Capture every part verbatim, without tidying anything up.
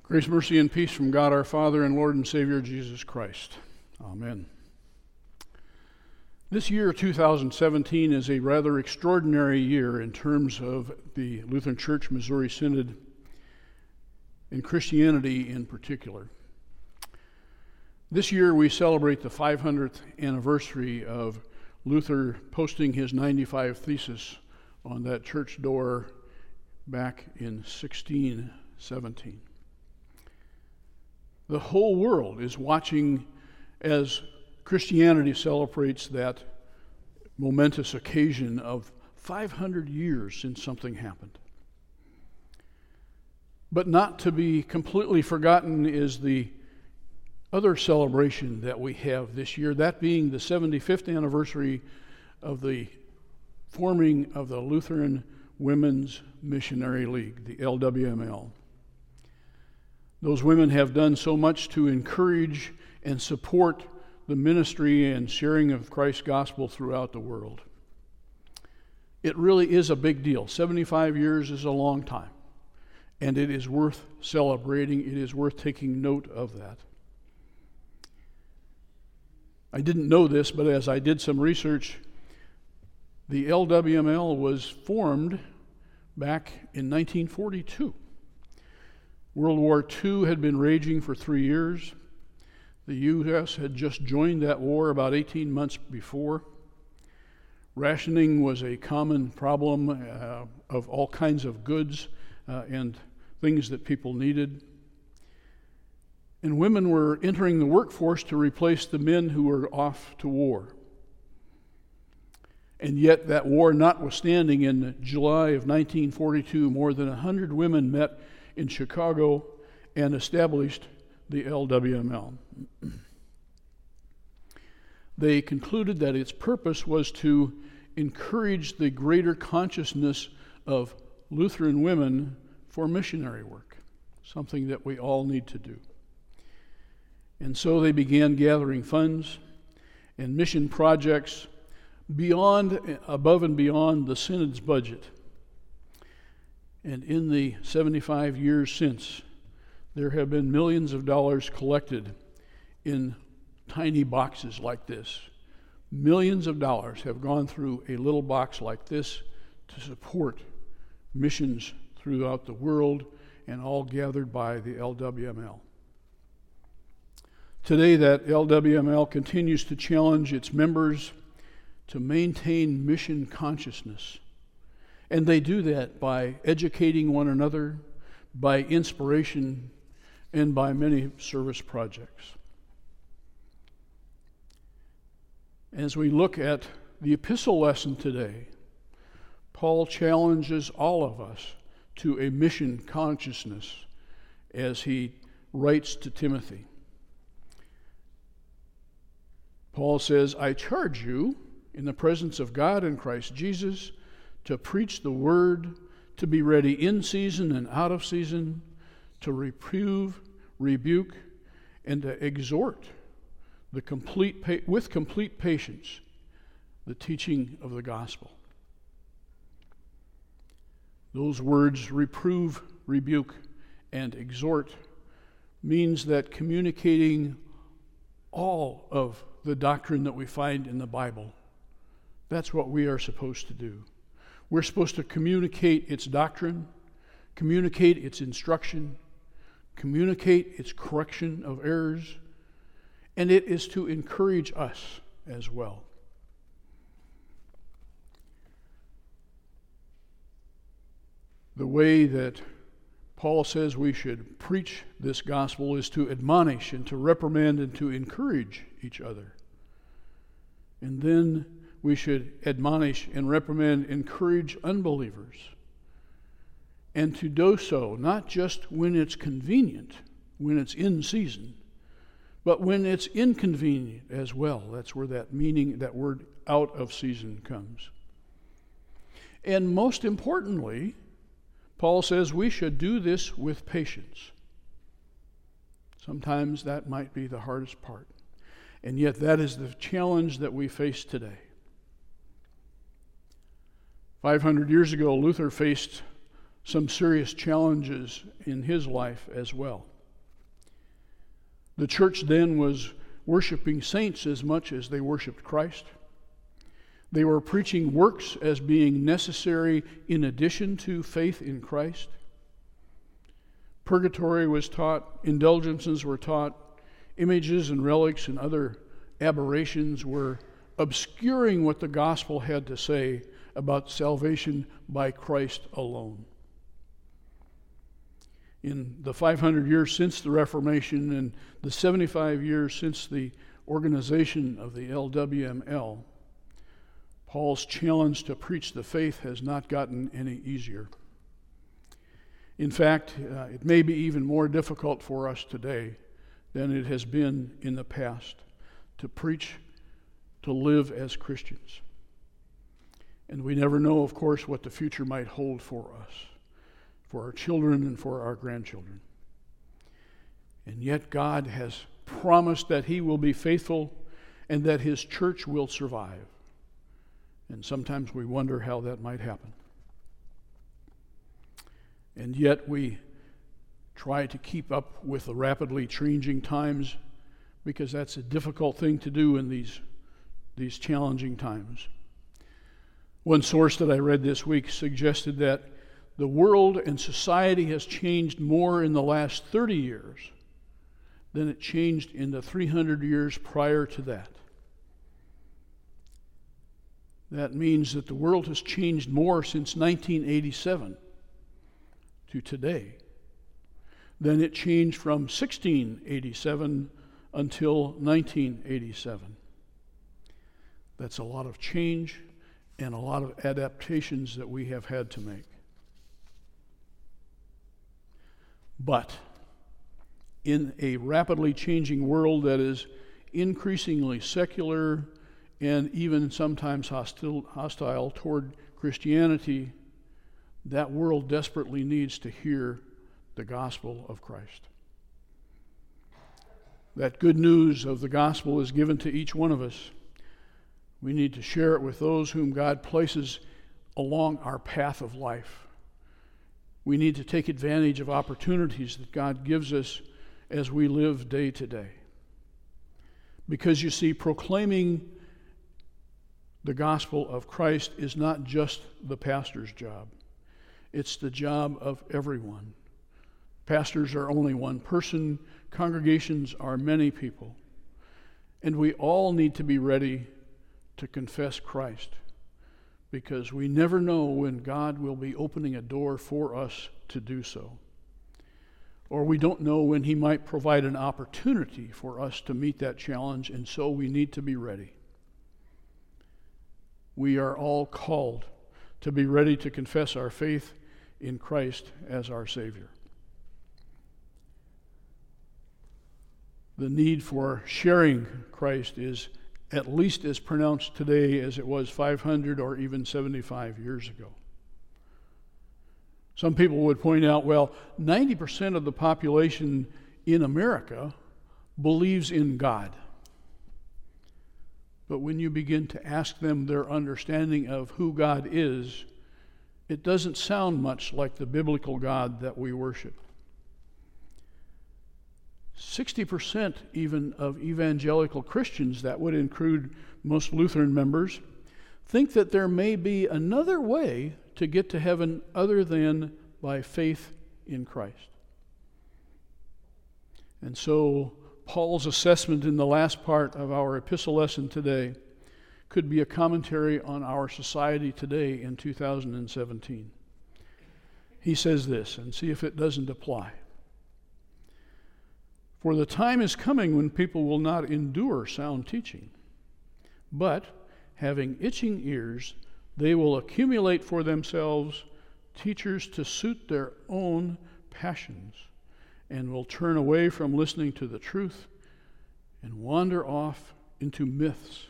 Grace, mercy, and peace from God our Father and Lord and Savior Jesus Christ. Amen. This year, two thousand seventeen, is a rather extraordinary year in terms of the Lutheran Church Missouri Synod and Christianity in particular. This year we celebrate the five hundredth anniversary of Luther posting his ninety-five Thesis on that church door back in sixteen seventeen. The whole world is watching as Christianity celebrates that momentous occasion of five hundred years since something happened. But not to be completely forgotten is the other celebration that we have this year, that being the seventy-fifth anniversary of the forming of the Lutheran Women's Missionary League, the L W M L. Those women have done so much to encourage and support the ministry and sharing of Christ's gospel throughout the world. It really is a big deal. seventy-five years is a long time, and it is worth celebrating. It is worth taking note of that. I didn't know this, but as I did some research, the L W M L was formed back in nineteen forty-two. World War Two had been raging for three years. The U S had just joined that war about eighteen months before. Rationing was a common problem uh, of all kinds of goods uh, and things that people needed. And women were entering the workforce to replace the men who were off to war. And yet, that war notwithstanding, in July of nineteen forty-two, more than one hundred women met in Chicago and established the L W M L. They concluded that its purpose was to encourage the greater consciousness of Lutheran women for missionary work, something that we all need to do. And so they began gathering funds and mission projects beyond, above and beyond the Synod's budget. And in the seventy-five years since, there have been millions of dollars collected in tiny boxes like this. Millions of dollars have gone through a little box like this to support missions throughout the world, and all gathered by the L W M L. Today, that L W M L continues to challenge its members to maintain mission consciousness. And they do that by educating one another, by inspiration, and by many service projects. As we look at the epistle lesson today, Paul challenges all of us to a mission consciousness as he writes to Timothy. Paul says, "I charge you in the presence of God and Christ Jesus to preach the word, to be ready in season and out of season, to reprove, rebuke, and to exhort the complete pa- with complete patience the teaching of the gospel." Those words, reprove, rebuke, and exhort, means that communicating all of the doctrine that we find in the Bible, that's what we are supposed to do. We're supposed to communicate its doctrine, communicate its instruction, communicate its correction of errors, and it is to encourage us as well. The way that Paul says we should preach this gospel is to admonish and to reprimand and to encourage each other. And then we should admonish and reprimand, encourage unbelievers, and to do so not just when it's convenient, when it's in season, but when it's inconvenient as well. That's where that meaning, that word out of season comes. And most importantly, Paul says we should do this with patience. Sometimes that might be the hardest part, and yet that is the challenge that we face today. five hundred years ago, Luther faced some serious challenges in his life as well. The church then was worshiping saints as much as they worshiped Christ. They were preaching works as being necessary in addition to faith in Christ. Purgatory was taught, indulgences were taught, images and relics and other aberrations were obscuring what the gospel had to say about salvation by Christ alone. In the five hundred years since the Reformation and the seventy-five years since the organization of the L W M L, Paul's challenge to preach the faith has not gotten any easier. In fact, uh, it may be even more difficult for us today than it has been in the past to preach, to live as Christians. And we never know, of course, what the future might hold for us, for our children and for our grandchildren. And yet God has promised that He will be faithful and that His church will survive. And sometimes we wonder how that might happen. And yet we try to keep up with the rapidly changing times because that's a difficult thing to do in these, these challenging times. One source that I read this week suggested that the world and society has changed more in the last thirty years than it changed in the three hundred years prior to that. That means that the world has changed more since nineteen eighty-seven to today than it changed from sixteen eighty-seven until nineteen eighty-seven. That's a lot of change and a lot of adaptations that we have had to make. But in a rapidly changing world that is increasingly secular and even sometimes hostile, hostile toward Christianity, that world desperately needs to hear the gospel of Christ. That good news of the gospel is given to each one of us. We need to share it with those whom God places along our path of life. We need to take advantage of opportunities that God gives us as we live day to day. Because you see, proclaiming the gospel of Christ is not just the pastor's job. It's the job of everyone. Pastors are only one person. Congregations are many people. And we all need to be ready to confess Christ, because we never know when God will be opening a door for us to do so. Or we don't know when He might provide an opportunity for us to meet that challenge, and so we need to be ready. We are all called to be ready to confess our faith in Christ as our Savior. The need for sharing Christ is at least as pronounced today as it was five hundred or even seventy-five years ago. Some people would point out, well, ninety percent of the population in America believes in God. But when you begin to ask them their understanding of who God is, it doesn't sound much like the biblical God that we worship. sixty percent even of evangelical Christians, that would include most Lutheran members, think that there may be another way to get to heaven other than by faith in Christ. And so Paul's assessment in the last part of our epistle lesson today could be a commentary on our society today in two thousand seventeen. He says this, and see if it doesn't apply. For the time is coming when people will not endure sound teaching, but, having itching ears, they will accumulate for themselves teachers to suit their own passions, and will turn away from listening to the truth and wander off into myths.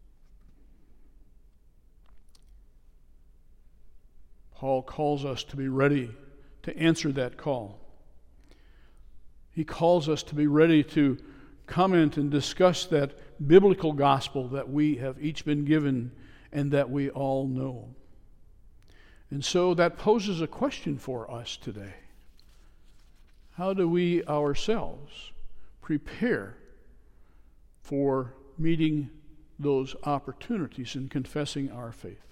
Paul calls us to be ready to answer that call. He calls us to be ready to comment and discuss that biblical gospel that we have each been given and that we all know. And so that poses a question for us today. How do we ourselves prepare for meeting those opportunities in confessing our faith.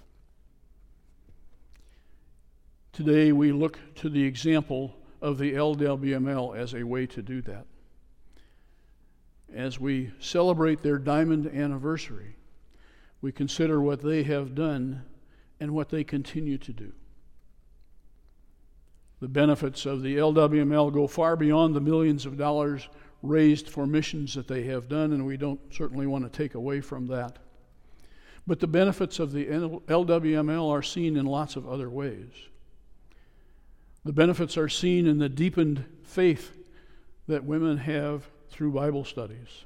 Today we look to the example of the L W M L as a way to do that. As we celebrate their diamond anniversary, we consider what they have done and what they continue to do. The benefits of the L W M L go far beyond the millions of dollars raised for missions that they have done, and we don't certainly want to take away from that. But the benefits of the L W M L are seen in lots of other ways. The benefits are seen in the deepened faith that women have through Bible studies.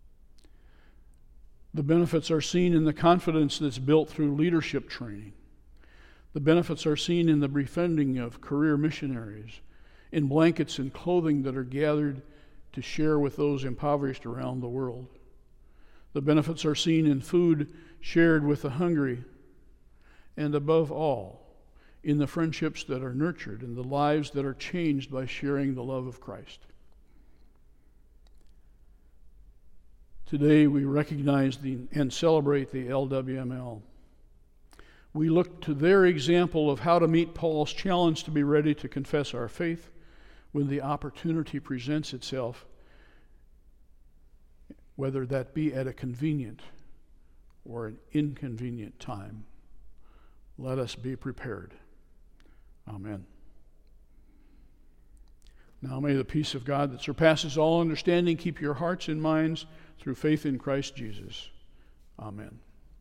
The benefits are seen in the confidence that's built through leadership training. The benefits are seen in the befriending of career missionaries, in blankets and clothing that are gathered to share with those impoverished around the world. The benefits are seen in food shared with the hungry, and above all, in the friendships that are nurtured and the lives that are changed by sharing the love of Christ. Today we recognize the, and celebrate the L W M L. We look to their example of how to meet Paul's challenge to be ready to confess our faith when the opportunity presents itself, whether that be at a convenient or an inconvenient time. Let us be prepared. Amen. Now may the peace of God that surpasses all understanding keep your hearts and minds through faith in Christ Jesus. Amen.